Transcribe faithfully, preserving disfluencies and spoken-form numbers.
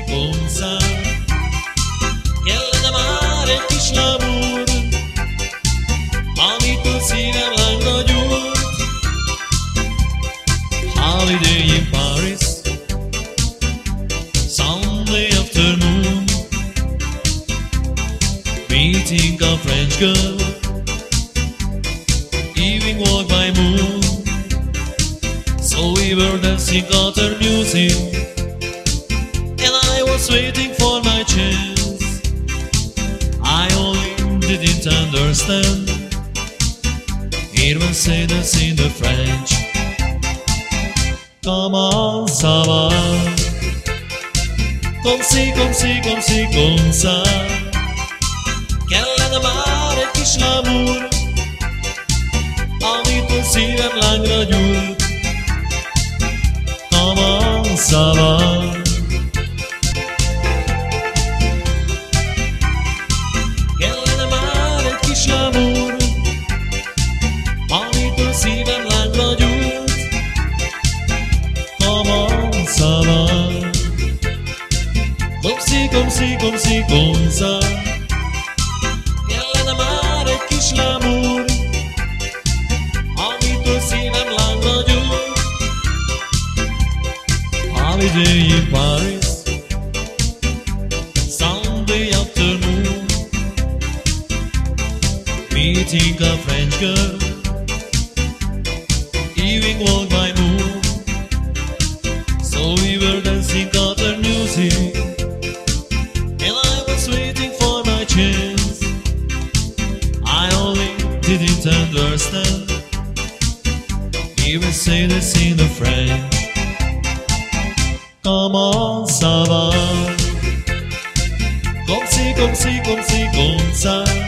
comme ça. Kellene már egy kis lamúr, amitől szívem lányra gyújt. Holiday in Paris, Sunday afternoon, meeting a French girl, evening walk by moon. So we were dancing out her music, and I was waiting for my chance. I only didn't understand. It was said as in the French. Comment ça va? Comme si, comme si, comme si, comme ça. Kellene már egy kis lamúr, amitől szívem lángra gyújt. Comment ça va? Kellene már egy kis lamúr, amitől szívem lángra gyújt. Comment ça va? Comme si, comme si, comme si, comme ça. Kellene már egy kis lamúr, amitől szívem lángra gyújt. Holiday in Paris, Sunday afternoon, meeting a French girl, evening walk by moon. So we were dancing out her music, and I was waiting for my chance. I only didn't understand. Even say this in the French. Comment ça va? Comme si, comme si, comme si, comme ça.